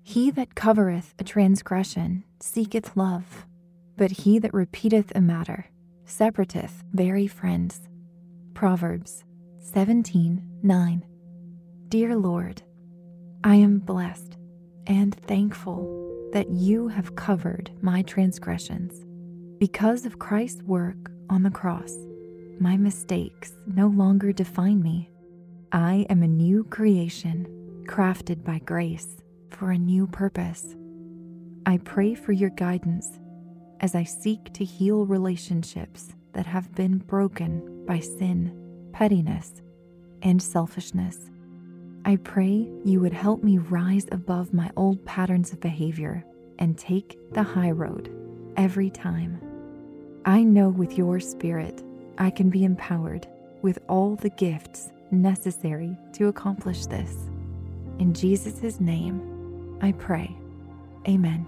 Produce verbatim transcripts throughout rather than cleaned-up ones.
He that covereth a transgression seeketh love, but he that repeateth a matter separateth very friends. Proverbs seventeen nine. Dear Lord, I am blessed and thankful that you have covered my transgressions. Because of Christ's work on the cross, my mistakes no longer define me. I am a new creation, crafted by grace for a new purpose. I pray for your guidance as I seek to heal relationships that have been broken by sin, pettiness, and selfishness. I pray you would help me rise above my old patterns of behavior and take the high road every time. I know with your Spirit, I can be empowered with all the gifts necessary to accomplish this. In Jesus' name, I pray. Amen.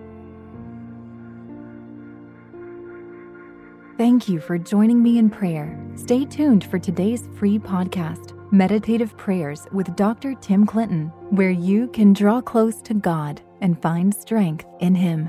Thank you for joining me in prayer. Stay tuned for today's free podcast, Meditative Prayers with Doctor Tim Clinton, where you can draw close to God and find strength in Him.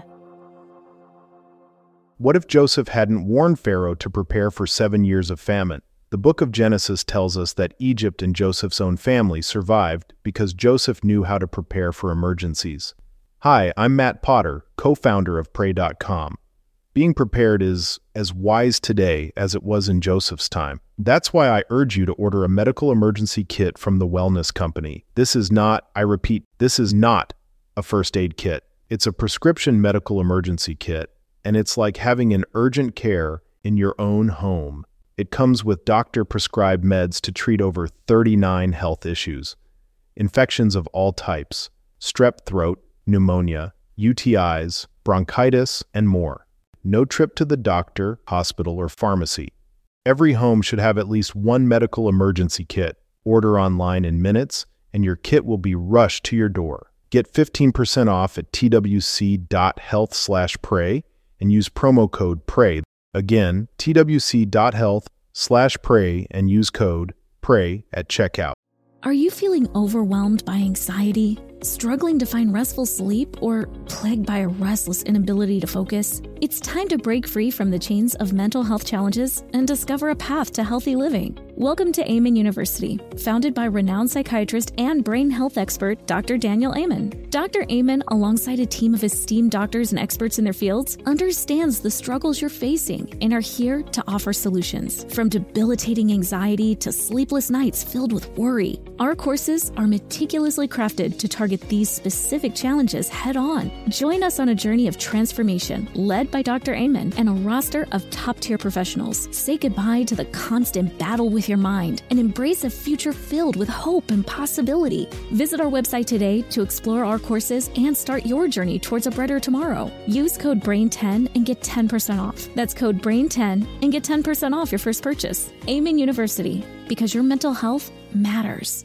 What if Joseph hadn't warned Pharaoh to prepare for seven years of famine? The book of Genesis tells us that Egypt and Joseph's own family survived because Joseph knew how to prepare for emergencies. Hi, I'm Matt Potter, co-founder of Pray dot com. Being prepared is as wise today as it was in Joseph's time. That's why I urge you to order a medical emergency kit from the Wellness Company. This is not, I repeat, this is not a first aid kit. It's a prescription medical emergency kit, and it's like having an urgent care in your own home. It comes with doctor-prescribed meds to treat over thirty-nine health issues, infections of all types, strep throat, pneumonia, U T Is, bronchitis, and more. No trip to the doctor, hospital, or pharmacy. Every home should have at least one medical emergency kit. Order online in minutes, and your kit will be rushed to your door. Get fifteen percent off at twc.health slash pray and use promo code PRAY. Again, twc.health slash pray and use code PRAY at checkout. Are you feeling overwhelmed by anxiety, struggling to find restful sleep, or plagued by a restless inability to focus? It's time to break free from the chains of mental health challenges and discover a path to healthy living. Welcome to Amen University, founded by renowned psychiatrist and brain health expert Doctor Daniel Amen. Doctor Amen, alongside a team of esteemed doctors and experts in their fields, understands the struggles you're facing and are here to offer solutions. From debilitating anxiety to sleepless nights filled with worry, our courses are meticulously crafted to target these specific challenges head-on. Join us on a journey of transformation led by Doctor Amen and a roster of top-tier professionals. Say goodbye to the constant battle with your mind and embrace a future filled with hope and possibility. Visit our website today to explore our courses and start your journey towards a brighter tomorrow. Use code brain ten and get ten percent off. That's code brain ten and get ten percent off your first purchase. Amen University, because your mental health matters.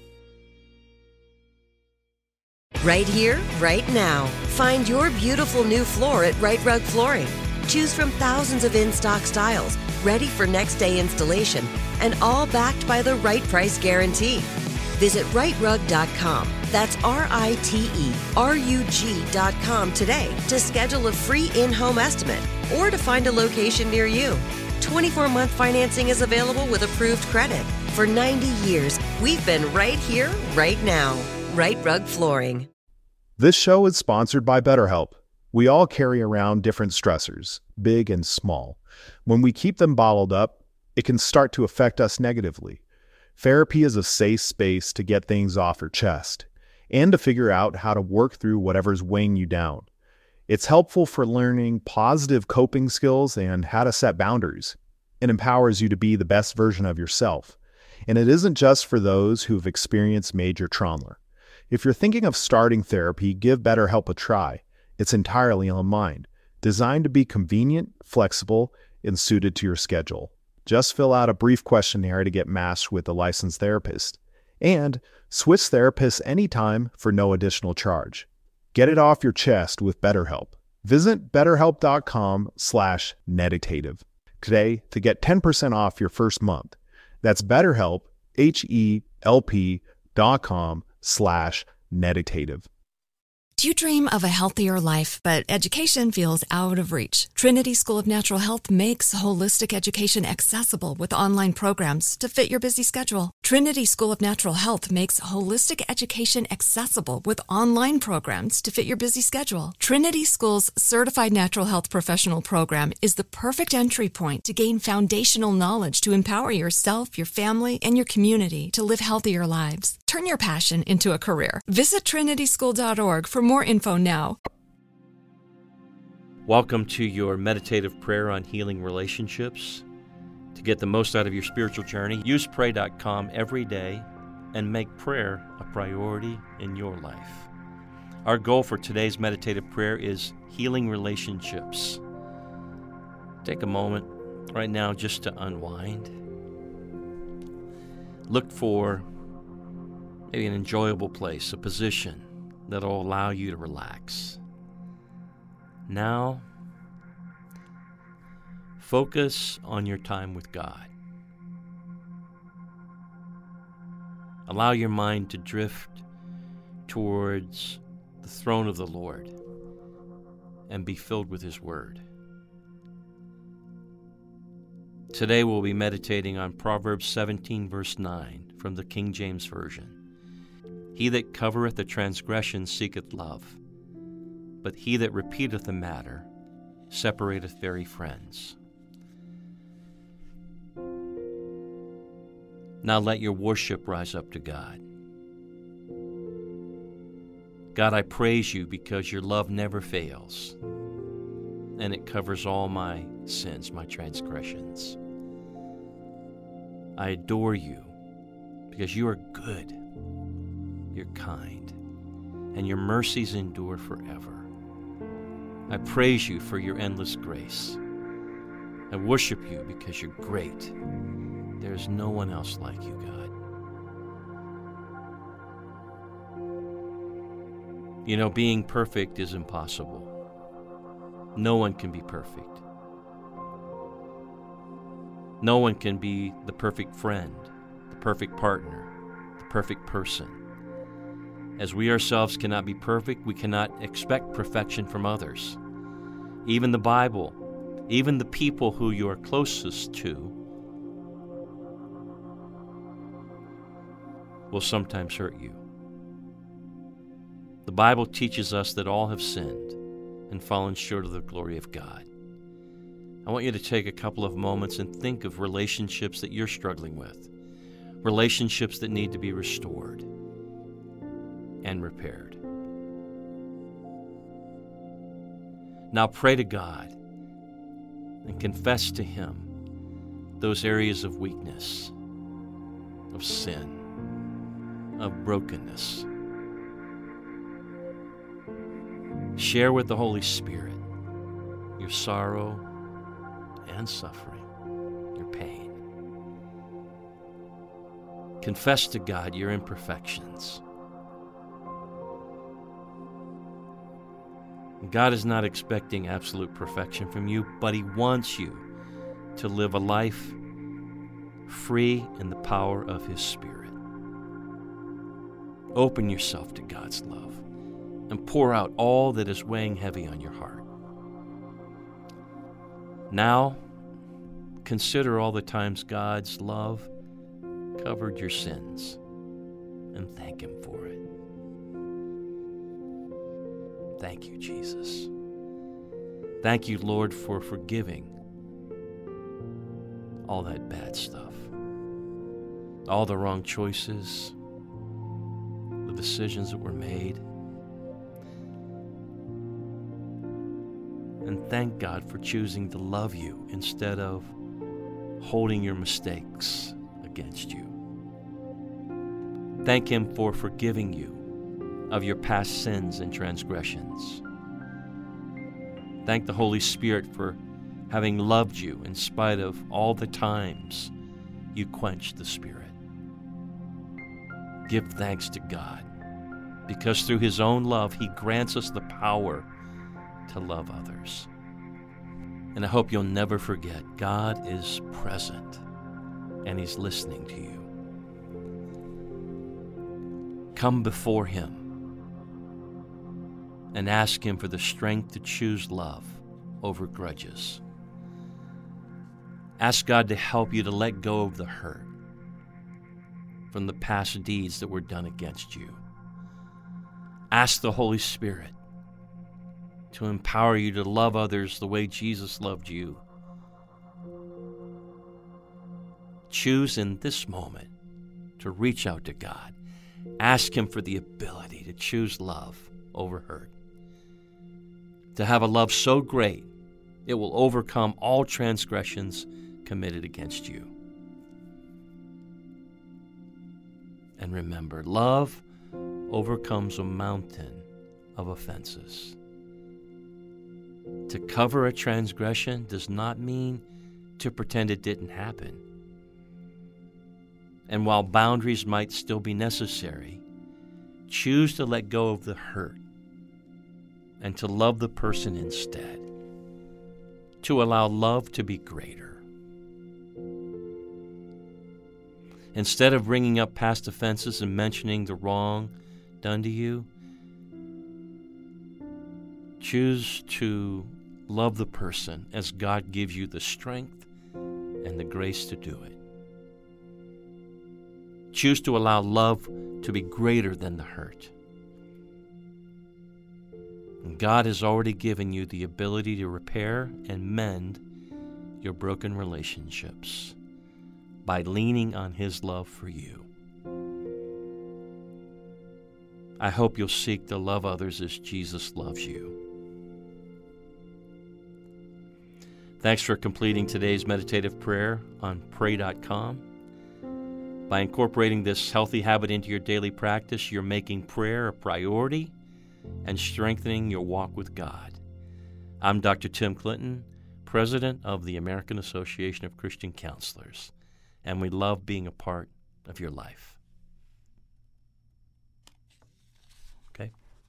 Right here, right now. Find your beautiful new floor at Rite Rug Flooring. Choose from thousands of in-stock styles, ready for next day installation, and all backed by the right price guarantee. Visit rite rug dot com. That's R I T E R U G dot com today to schedule a free in-home estimate or to find a location near you. twenty-four month financing is available with approved credit. For ninety years, we've been right here, right now. Rite Rug Flooring. This show is sponsored by BetterHelp. We all carry around different stressors, big and small. When we keep them bottled up, it can start to affect us negatively. Therapy is a safe space to get things off your chest and to figure out how to work through whatever's weighing you down. It's helpful for learning positive coping skills and how to set boundaries. It empowers you to be the best version of yourself. And it isn't just for those who've experienced major trauma. If you're thinking of starting therapy, give BetterHelp a try. It's entirely online, designed to be convenient, flexible, and suited to your schedule. Just fill out a brief questionnaire to get matched with a licensed therapist. And switch therapists anytime for no additional charge. Get it off your chest with BetterHelp. Visit betterhelp.com slash meditative today to get ten percent off your first month. That's BetterHelp, H E L P dot com slash meditative. Do you dream of a healthier life, but education feels out of reach? Trinity School of Natural Health makes holistic education accessible with online programs to fit your busy schedule. Trinity School of Natural Health makes holistic education accessible with online programs to fit your busy schedule. Trinity School's Certified Natural Health Professional Program is the perfect entry point to gain foundational knowledge to empower yourself, your family, and your community to live healthier lives. Turn your passion into a career. Visit trinity school dot org for more info now. Welcome to your meditative prayer on healing relationships. To get the most out of your spiritual journey, use pray dot com every day and make prayer a priority in your life. Our goal for today's meditative prayer is healing relationships. Take a moment right now just to unwind. Look for maybe an enjoyable place, a position that'll allow you to relax. Now, focus on your time with God. Allow your mind to drift towards the throne of the Lord and be filled with His Word. Today we'll be meditating on Proverbs seventeen, verse nine from the King James Version. He that covereth a transgression seeketh love, but he that repeateth a matter separateth very friends. Now let your worship rise up to God. God, I praise you because your love never fails, and it covers all my sins, my transgressions. I adore you because you are good. You're kind, and your mercies endure forever. I praise you for your endless grace. I worship you because you're great. There is no one else like you, God. You know, being perfect is impossible. No one can be perfect. No one can be the perfect friend, the perfect partner, the perfect person. As we ourselves cannot be perfect, we cannot expect perfection from others. Even the Bible, even the people who you are closest to, will sometimes hurt you. The Bible teaches us that all have sinned and fallen short of the glory of God. I want you to take a couple of moments and think of relationships that you're struggling with, relationships that need to be restored and repaired. Now pray to God and confess to Him those areas of weakness, of sin, of brokenness. Share with the Holy Spirit your sorrow and suffering, your pain. Confess to God your imperfections. God is not expecting absolute perfection from you, but He wants you to live a life free in the power of His Spirit. Open yourself to God's love and pour out all that is weighing heavy on your heart. Now, consider all the times God's love covered your sins and thank Him for it. Thank you, Jesus. Thank you, Lord, for forgiving all that bad stuff, all the wrong choices, the decisions that were made. And thank God for choosing to love you instead of holding your mistakes against you. Thank Him for forgiving you of your past sins and transgressions. Thank the Holy Spirit for having loved you in spite of all the times you quenched the Spirit. Give thanks to God, because through His own love, He grants us the power to love others. And I hope you'll never forget, God is present, and He's listening to you. Come before Him and ask Him for the strength to choose love over grudges. Ask God to help you to let go of the hurt from the past deeds that were done against you. Ask the Holy Spirit to empower you to love others the way Jesus loved you. Choose in this moment to reach out to God. Ask Him for the ability to choose love over hurt. To have a love so great, it will overcome all transgressions committed against you. And remember, love overcomes a mountain of offenses. To cover a transgression does not mean to pretend it didn't happen. And while boundaries might still be necessary, choose to let go of the hurt and to love the person instead. To allow love to be greater. Instead of bringing up past offenses and mentioning the wrong done to you, choose to love the person as God gives you the strength and the grace to do it. Choose to allow love to be greater than the hurt. And God has already given you the ability to repair and mend your broken relationships by leaning on His love for you. I hope you'll seek to love others as Jesus loves you. Thanks for completing today's meditative prayer on pray dot com. By incorporating this healthy habit into your daily practice, you're making prayer a priority and strengthening your walk with God. I'm Doctor Tim Clinton, President of the American Association of Christian Counselors, and we love being a part of your life. Okay?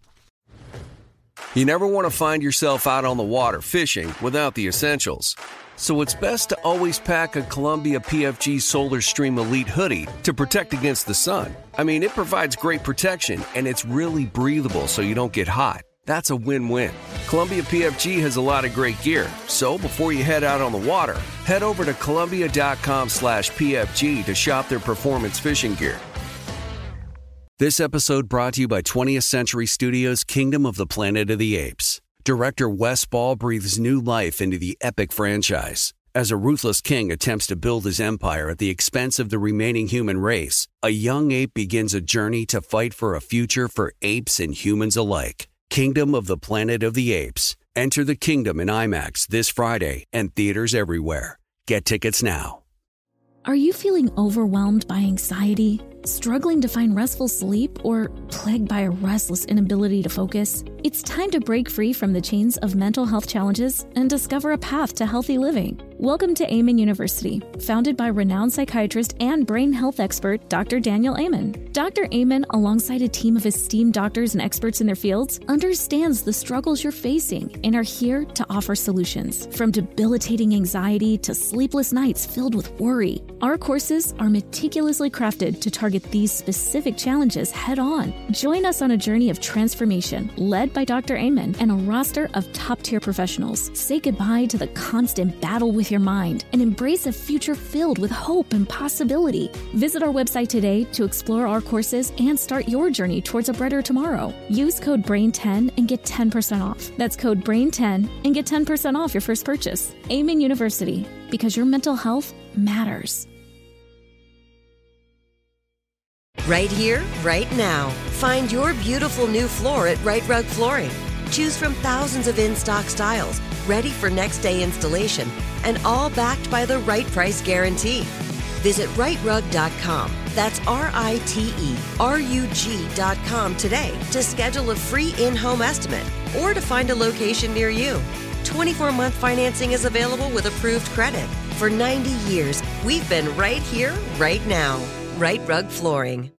You never want to find yourself out on the water fishing without the essentials. So it's best to always pack a Columbia P F G Solar Stream Elite hoodie to protect against the sun. I mean, it provides great protection, and it's really breathable so you don't get hot. That's a win-win. Columbia P F G has a lot of great gear, so before you head out on the water, head over to Columbia.com slash PFG to shop their performance fishing gear. This episode brought to you by twentieth Century Studios' Kingdom of the Planet of the Apes. Director Wes Ball breathes new life into the epic franchise. As a ruthless king attempts to build his empire at the expense of the remaining human race, a young ape begins a journey to fight for a future for apes and humans alike. Kingdom of the Planet of the Apes. Enter the kingdom in IMAX this Friday and theaters everywhere. Get tickets now. Are you feeling overwhelmed by anxiety, struggling to find restful sleep, or plagued by a restless inability to focus? It's time to break free from the chains of mental health challenges and discover a path to healthy living. Welcome to Amen University, founded by renowned psychiatrist and brain health expert Doctor Daniel Amen. Doctor Amen, alongside a team of esteemed doctors and experts in their fields, understands the struggles you're facing and are here to offer solutions. From debilitating anxiety to sleepless nights filled with worry, our courses are meticulously crafted to target these specific challenges head-on. Join us on a journey of transformation led by Doctor Amen and a roster of top-tier professionals. Say goodbye to the constant battle with your mind and embrace a future filled with hope and possibility. Visit our website today to explore our courses and start your journey towards a brighter tomorrow. Use code brain ten and get ten percent off. That's code brain ten and get ten percent off your first purchase. Amen University, because your mental health matters. Right here, right now. Find your beautiful new floor at Right Rug Flooring. Choose from thousands of in-stock styles, ready for next day installation, and all backed by the right price guarantee. Visit right rug dot com. That's R I T E R U G dot com today to schedule a free in-home estimate or to find a location near you. twenty-four month financing is available with approved credit. For ninety years, we've been right here, right now. Right Rug Flooring.